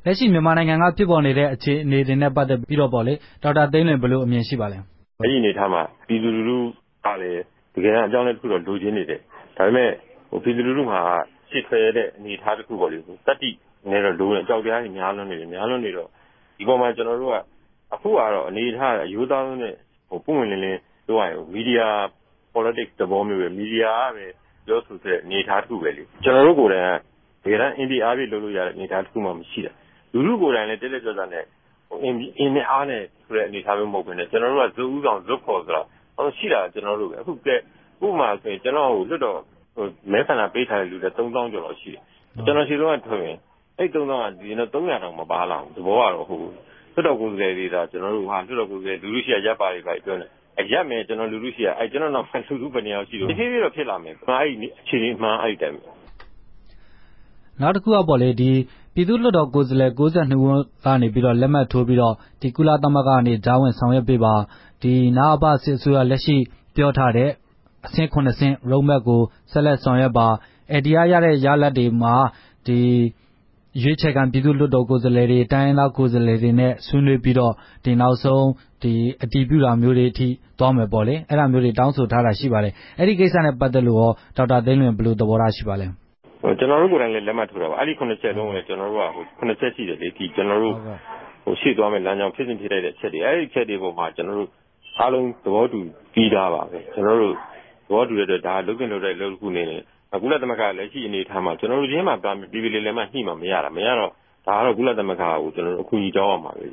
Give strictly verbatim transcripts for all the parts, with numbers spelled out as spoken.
လက်ရှိမြန်မာနိုင်ငံကဖြစ်ပေါ်နေတဲ့အခြေအနေတွေနဲ့ပတ်သက်ပြီးတော့ပေါ့လေဒေါက်တာသိန်းလွင်ဘယ်လိုအမြင်ရှိပါလဲအဲ့ဒီအနေထားမှာပြည်သူလူထုကလည်းတကယ်အကြောင်းလည်းတစ်ခုတော့လိုချင်နေတယ်ဒါပေမဲ့ဟိုပြည်သူလူထုမှာရှစ်ထွေတဲ့အနေထားတစ်ခုပေါ့လေတတိနဲ့တော့လိုတယ်အကြောက်တရားကြီးများလွန်းနေတယ်များလွန်းနေတော့ဒီပေါ်မှာကျွန်တော်တို့ကအခုကတော့အနေထားအယူသားနဲ့ဟိုပုံဝင်လင်းလင်းပြောရရင်မီဒီယာ politics သဘောမျိုးပဲမီဒီယာကပဲပြောဆိုတဲ့အနေထားတစ်ခုပဲလေကျွန်တော်တို့ကိုယ်တိုင်ကဒီကနေ့အင်ဒီအားဖြင့်လုပ်လို့ရတဲ့အနေထားတစ်ခုမှမရှိတာလူလူကိုယ်တိုင်လည်းတက်လက်ကြွတာနဲ့ဟိုအင်းအင်းနဲ့အားနဲ့ဆိုတဲ့အနေထားမျိုးမဟုတ်ဘဲနဲ့ကျွန်တော်တို့ကဇုတ်ဦးဆောင်ဇုတ်ခေါ်ဆိုတော့ဟိုရှိတာကျွန်တော်တို့ပဲအခုကဲဥပမာဆိုရင်ကျွန်တော်ဟိုလွတ်တော့ဟိုမဲဆန္ဒပေးထားတဲ့လူတွေသုံးသောင်းကျော်လောက်ရှိတယ်ကျွန်တော်ရှိတော့ထွင်အဲ့သုံးသောင်းကဒီတော့သုံးရာတောင်မပါလာဘူးသဘောကတော့ဟိုလွတ်တော့ကိုယ်စားလှယ်တွေဒါကျွန်တော်တို့ဟာလွတ်တော့ကိုယ်စားလှယ်လူလူရှိရရပ်ပါတွေပဲပြောနေအရက်မယ်ကျွန်တော်လူလူရှိရအဲ့ကျွန်တော်နောက်လူလူဘယ်နေရာရှိလို့ဒီဖြစ်ပြီးတော့ဖြစ်လာမယ်အဲ့ဒီအခြေအနေမှအဲ့ဒီတိုင်နောက်တစ်ခုကပေါ့လေဒီပြည်သူ့လွှတ်တော်ကိုယ်စားလှယ်၉၂ဦးကနေပြီးတော့လက်မှတ်ထိုးပြီးတော့ဒီကုလသမဂ္ဂကနေဂျာဝင်ဆောင်ရွက်ပေးပါဒီနာအပစစ်အစိုးရလက်ရှိပြောထားတဲ့အဆင့်ခုနှစ်ဆင့် road map ကိုဆက်လက်ဆောင်ရွက်ပါအဲဒီရရတဲ့ရလဒ်တွေမှာဒီရွေးချယ်ခံပြည်သူ့လွှတ်တော်ကိုယ်စားလှယ်တွေတိုင်းရင်းသားကိုယ်စားလှယ်တွေနဲ့ဆွေးနွေးပြီးတော့ဒီနောက်ဆုံးဒီအတည်ပြုတာမျိုးတွေအထိသွားမယ်ပေါ့လေအဲ့ဒါမျိုးတွေတောင်းဆိုထားတာရှိပါတယ်အဲ့ဒီကိစ္စနဲ့ပတ်သက်လို့ရောဒေါက်တာသိန်းလွင်ဘယ်လိုသဘောထားရှိပါလဲဟိုကျွန်တော်တို့ကိုယ်တိုင်လည်းလက်မှတ်ထိုးတာပါအဲ့ဒီခုနှစ်ချက်လုံးလည်းကျွန်တော်တို့ကဟိုခုနှစ်ချက်ရှိတယ်လေဒီကျွန်တော်တို့ဟိုရှေ့သွားမယ်လမ်းကြောင်းဖြစ်စဉ်ဖြစ်တဲ့အချက်တွေအဲ့ဒီချက်တွေပေါ်မှာကျွန်တော်တို့အားလုံးသဘောတူပြီးသားပါပဲကျွန်တော်တို့သဘောတူတဲ့အတွက်ဒါလုပ်တင်လုပ်တဲ့လုပ်ခုနေတယ်ကုလသမဂ္ဂလက်ရှိအနေထားမှာကျွန်တော်တို့ချင်းမှာပြည်ပြည်လေးလည်းမှညှိမှမရတာမရတော့ဒါကတော့ကုလသမဂ္ဂကိုကျွန်တော်တို့အခုကြီးတောင်းအောင်ပါပဲ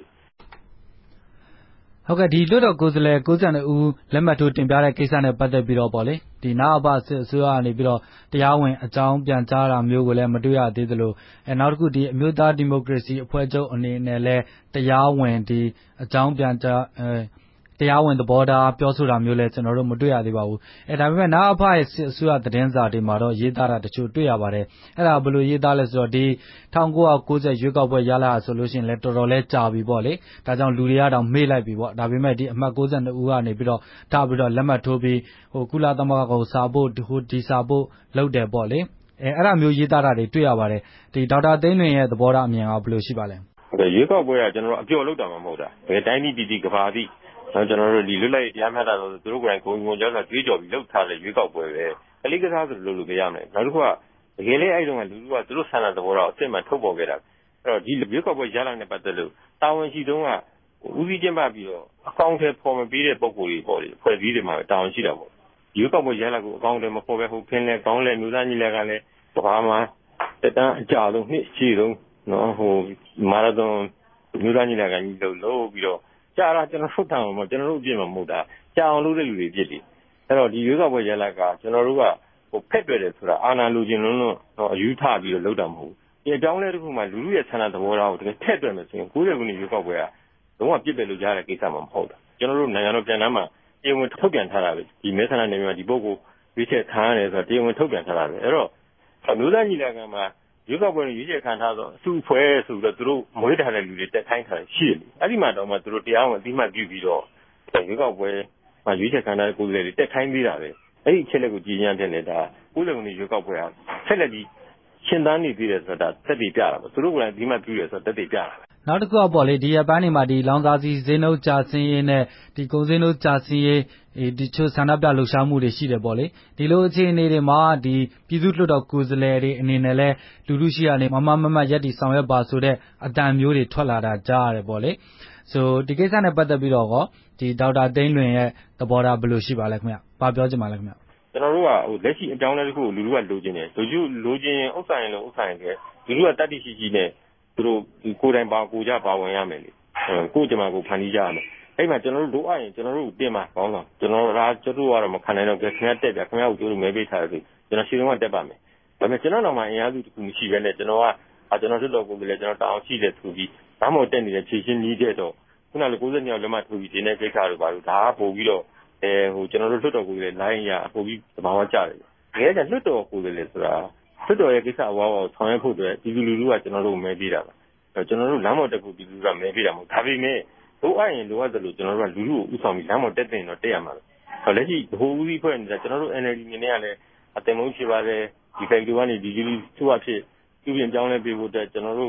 ဟုတ်ကဲ့ဒီလွှတ်တော်ကိုယ်စားလှယ်၉၂ဦးလက်မှတ်ထိုးတင်ပြတဲ့ကိစ္စနဲ့ပတ်သက်ပြီးတော့ပေါ့လေဒီနာအပစစ်အစိုးရကနေပြီးတော့တရားဝင်အကြောင်းပြန်ကြားတာမျိုးကိုလည်းမတွေ့ရသေးသလိုအဲနောက်တစ်ခုဒီအမျိုးသားဒီမိုကရေစီအဖွဲ့ချုပ်အနေနဲ့လည်းတရားဝင်ဒီအကြောင်းပြန်ကြားအဲတရားဝင်သဘောထားပြောဆိုတာမျိုးလည်းကျွန်တော်တို့မတွေ့ရသေးပါဘူးအဲဒါပေမဲ့နာအဖရဲ့စစ်အစိုးရသတင်းစာတွေမှာတော့ရေးသားတာတချို့တွေ့ရပါတယ်အဲ့ဒါဘယ်လိုရေးသားလဲဆိုတော့ဒီ၁၉၉၀ရွေးကောက်ပွဲရလာဆိုလို့ရှိရင်လည်းတော်တော်လေးကြာပြီပေါ့လေဒါကြောင့်လူတွေကတော့မေ့လိုက်ပြီပေါ့ဒါပေမဲ့ဒီအမှတ်၉၂ဦးကနေပြီးတော့ထားပြီးတော့လက်မှတ်ထိုးပြီးဟိုကုလသမဂ္ဂကိုစာဖို့ဟိုဒီစာဖို့လုပ်တယ်ပေါ့လေအဲအဲ့ဒါမျိုးရေးသားတာတွေတွေ့ရပါတယ်ဒီဒေါက်တာသိန်းလွင်ရဲ့သဘောထားအမြင်ကဘယ်လိုရှိပါလဲဟုတ်ကဲ့ရွေးကောက်ပွဲကကျွန်တော်တို့အပျော်လုပ်တာမှမဟုတ်တာဘယ်တိုင်းပြည်ပြည်ကဘာသည်ကျွန်တော်တို့ဒီလွတ်လပ်တရားမျှတဆိုသူတို့ကိုယ်တိုင်ကိုယ်ကိုယ်ကြောက်တာတွေးကြော်ပြီးလှုပ်ထားတဲ့ရွေးကောက်ပွဲပဲအလေးကစားဆိုလို့လို့ပြရမယ်နောက်တစ်ခုကတကယ်လေးအဲ့တုန်းကလူလူကသူတို့ဆန္ဒသဘောထားအစ်စ်မှထုတ်ပေါ်ခဲ့တာအဲ့တော့ဒီရွေးကောက်ပွဲရလာတဲ့ပတ်သက်လို့တာဝန်ရှိတုန်းကဦးစီးကျင်းပပြီးတော့အကောင့်ထဲပေါ်မပေးတဲ့ပုံကိုယ်တွေပေါ့လေဖွဲ့စည်းတယ်မှာတာဝန်ရှိတာပေါ့ရွေးကောက်ပွဲရလာကိုအကောင့်ထဲမပေါ်ပဲဟုတ်ဖင်းလဲကောင်းလဲမျိုးသားညီလည်းကလည်းဘာမှတက်တန်းအကြဆုံးနှစ်ရှိဆုံးနော်ဟိုမာရသွန်မျိုးသားညီလည်းကကြီးလို့လို့ပြီးတော့ကြာတာကျွန်တော်ထုတ်တာမှာကျွန်တော်တို့အပြစ်မှာမဟုတ်တာကြာအောင်လုပ်တဲ့လူတွေဖြစ်တယ်အဲ့တော့ဒီရွေးကောက်ပွဲရလာကကျွန်တော်တို့ကဟိုဖက်တွေ့တယ်ဆိုတာအာဏာလူချင်းလုံးလုံးတော့အယူထပြီးတော့လုပ်တာမဟုတ်ဘူးဒီအကြောင်းလဲတစ်ခုမှလူလူရဲ့ဆန္ဒသဘောထားကိုတကယ်ထည့်တွက်မယ်ဆိုရင်၉၀ခုနှစ်ရွေးကောက်ပွဲကလုံးဝပြစ်ပယ်လို့ရတဲ့ကိစ္စမှမဟုတ်တာကျွန်တော်တို့နိုင်ငံတော်ပြန်တမ်းမှာတရားဝင်ထုတ်ပြန်ထားတာပဲဒီမဲဆန္ဒနယ်မြေမှာဒီပုဂ္ဂိုလ်ရွေးချယ်ခံရတယ်ဆိုတော့တရားဝင်ထုတ်ပြန်ထားတာပဲအဲ့တော့မျိုးသားညီလာခံမှာရွေးကောက်ပွဲရွေးချယ်ခံထားတော့အစုဖွဲ့ဆိုပြီးတော့သူတို့မွေးထားတဲ့လူတွေတက်ခိုင်းထားတယ်ရှိတယ်အဲ့ဒီမှာတော့မှသူတို့တရားဝင်အသိမှတ်ပြုပြီးတော့ရွေးကောက်ပွဲမှာရွေးချယ်ခံထားတဲ့ကိုယ်စားလှယ်တွေတက်ခိုင်းသေးတာပဲအဲ့ဒီအချက်လက်ကိုကြည်ညံတဲ့နေတာကိုယ်လည်းဝင်ရွေးကောက်ပွဲဟာဆက်လက်ပြီးရှင်းတန်းနေသေးတယ်ဆိုတာတက်တည်ပြတာပေါ့သူတို့ကလည်းအသိမှတ်ပြုတယ်ဆိုတော့တက်တည်ပြတာနောက်တစ်ခုကပေါ့လေဒီရက်ပိုင်းတွေမှာဒီလောင်စာဆီဈေးနှုန်းကျဆင်းရေးနဲ့ဒီကုန်ဈေးနှုန်းကျဆင်းရေးဒီချို့ဆန္ဒပြလှုပ်ရှားမှုတွေရှိတယ်ပေါ့လေဒီလိုအခြေအနေတွေမှာဒီပြည်သူ့လွှတ်တော်ကိုယ်စားလှယ်တွေအနေနဲ့လဲလူလူရှိရနေမမမမရက်တီဆောင်ရွက်ပါဆိုတဲ့အတန်မျိုးတွေထွက်လာတာကြားရတယ်ပေါ့လေဆိုဒီကိစ္စနဲ့ပတ်သက်ပြီးတော့ကောဒီဒေါက်တာသိန်းလွင်ရဲ့သဘောထားဘယ်လိုရှိပါလဲခင်ဗျ။ဘာပြောချင်ပါလဲခင်ဗျ။ကျွန်တော်တို့ကဟိုလက်ရှိအကြောင်းအရာတစ်ခုကိုလူလူကလိုချင်တယ်။လူလူလိုချင်ဥစ္စာရင်လို့ဥစ္စာရင်ကလူလူကတတ်သိရှိရှိနဲ့သူတို့ကိုယ်တိုင်ပါကိုကြပါဝင်ရမယ်လေ။ကိုယ်ကြမှာကိုဖန်တီးကြရမယ်။အဲ့မှာကျွန်တော်တို့လိုအပ်ရင်ကျွန်တော်တို့တင်မှာကောင်းတော့ကျွန်တော်တို့ဒါကျွန်တော်တို့ကတော့မခံနိုင်တော့ခင်ဗျားတက်ပြခင်ဗျားကိုတို့မဲပေးထားတယ်ဆိုကျွန်တော်ရှင်းတော့တက်ပါမယ်။ဒါပေမဲ့ကျွန်တော်တော့မှအင်အားစုတစ်ခုမရှိဘဲနဲ့ကျွန်တော်ကအာကျွန်တော်တို့တော့ကိုယ်လည်းကျွန်တော်တောင်းရှိတယ်ဆိုပြီးဘာမှမတက်နေတဲ့ခြေရှင်းကြီးတဲ့တော့ခုနကကိုယ်စက်ညောင်လက်မထိုးပြီးဒီနေ့ကိစ္စတွေပါလို့ဒါကပို့ပြီးတော့အဲဟိုကျွန်တော်တို့လွှတ်တော်ကိုယ်လည်းလိုင်းရပို့ပြီးသဘာဝကျတယ်။တကယ်ကလွှတ်တော်ကိုယ်လည်းဆိုတာလွှတ်တော်ရဲ့ကိစ္စအဝါဝါဆောင်ရွက်ဖို့အတွက်ဒီလူလူကကျွန်တော်တို့မဲပေးတာပါ။အဲကျွန်တော်တို့လမ်းပေါ်တက်ဖို့ဒီလူကမဲပေးတာမဟုတ်ဒါပေမဲ့လိုအပ်ရင်လိုအပ်တယ်လို့ကျွန်တော်တို့ကလူလူကိုဥဆောင်ပြီးလမ်းပေါ်တက်တင်တော့တက်ရမှာပဲ။ဟောလက်ရှိဘိုးဦးစီးဖွဲ့နေတာကျွန်တော်တို့ N L D မြင်နေရလဲအတင်မုန်းရှိပါတယ်ဒီ factor ကနေဒီကြီးသူ့အဖြစ်ပြုပြင်ပြောင်းလဲပေးဖို့အတွက်ကျွန်တော်တို့ဟ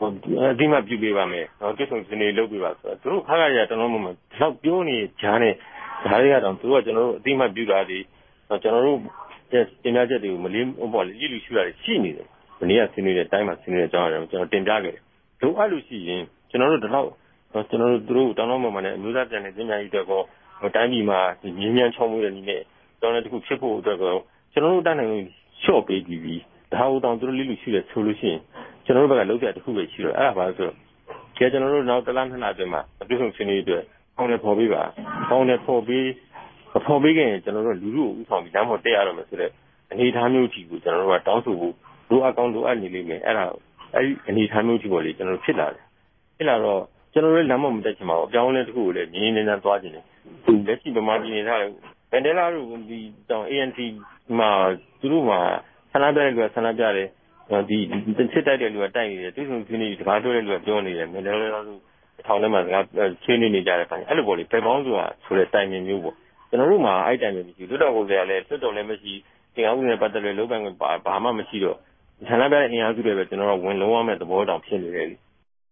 အတိမပြုပေးပါမယ်။တွေ့ဆုံဆွေးနွေးလုပ်ပေးပါဆိုတော့သူတို့ခါခါရကျွန်တော်တို့မှဒီလောက်ပြောနေကြတဲ့ဒါတွေကတော့သူတို့ကကျွန်တော်တို့အတိမပြုတာတွေကျွန်တော်တို့တင်ပြချက်တွေကိုမလေးပေါ့လေကြည့်လို့ရှိရတယ်ရှိနေတယ်။မနေ့ကဆွေးနွေးတဲ့အတိုင်းမှာဆွေးနွေးတဲ့အကြောင်းအရာကိုကျွန်တော်တင်ပြခဲ့တယ်။လိုအပ်လို့ရှိရင်ကျွန်တော်တို့ဒီလောက်ကျွန်တော်တို့သူတို့တောင်းတမှနဲ့အမျိုးသားပြန်လည်သင့်မြတ်ရေးအတွက်ကောတိုင်းပြည်မှာငြင်းညမ်းချောင်းမှုတဲ့နည်းနဲ့တောင်းတဲ့တစ်ခုဖြစ်ဖို့အတွက်ကောကျွန်တော်တို့တန်းနိုင်လို့လျှော့ပေးပြီးပြီးဒါဟုတောင်းသူတို့လေးလူရှိတယ်ဆိုလို့ရှိရင်ကျွန်တော်တို့ဘက်ကလောက်တဲ့တစ်ခုပဲရှိတော့အဲ့ဒါပါဆိုတော့ကျကျွန်တော်တို့နောက်တစ်လနှစ်လအတွင်းမှာအတွင်းဆွေးနွေးအတွက်ပေါင်းနဲ့ပေါ်ပေးပါပေါင်းနဲ့ပေါ်ပေးပေါ်ပေးခင်ကျွန်တော်တို့လူလူကိုဥဆောင်ပြီးလမ်းပေါ်တက်ရတော့မယ်ဆိုတော့အနေထားမျိုးကြီးကိုကျွန်တော်တို့ကတောင်းဆိုဖို့လိုအပ်ကောင်းလိုအပ်နေလိမ့်မယ်အဲ့ဒါအဲ့ဒီအနေထားမျိုးကြီးပေါ်လေကျွန်တော်တို့ဖြစ်လာတယ်ဖြစ်လာတော့ကျွန်တော်တို့လမ်းပေါ်မတက်ချင်ပါဘူးအပြောင်းအလဲတစ်ခုကိုလည်းငြင်းငြင်းနှမ်းသွားခြင်းတယ်သူလက်ရှိဗမာပြည်နေတာဗန်ဒလာတို့ဒီတောင် A N C မှာသူတို့မှာဆန္ဒပြတဲ့လူကဆန္ဒပြတယ်ဒီစစ်တိုက်တဲ့လူကတိုက်နေတယ်သူတို့ဆွေးနွေးစကားပြောတဲ့လူကပြောနေတယ်ဗန်ဒလာတို့ထောင်ထဲမှာစကားဆွေးနွေးနေကြတယ်ပိုင်းအဲ့လိုပေါ့လေဘယ်ပေါင်းဆိုတာဆိုတဲ့တိုင်ပင်မျိုးပေါ့ကျွန်တော်တို့မှာအဲ့တိုင်ပင်မရှိလွတ်တော်ကိုယ်စားလည်းလွတ်တော်လည်းမရှိတင်အောင်နဲ့ပတ်သက်လို့လုံးပိုင်ဘာမှမရှိတော့ဆန္ဒပြတဲ့အင်အားစုတွေပဲကျွန်တော်တို့ဝင်လုံးဝမဲ့သဘောတောင်ဖြစ်နေတယ်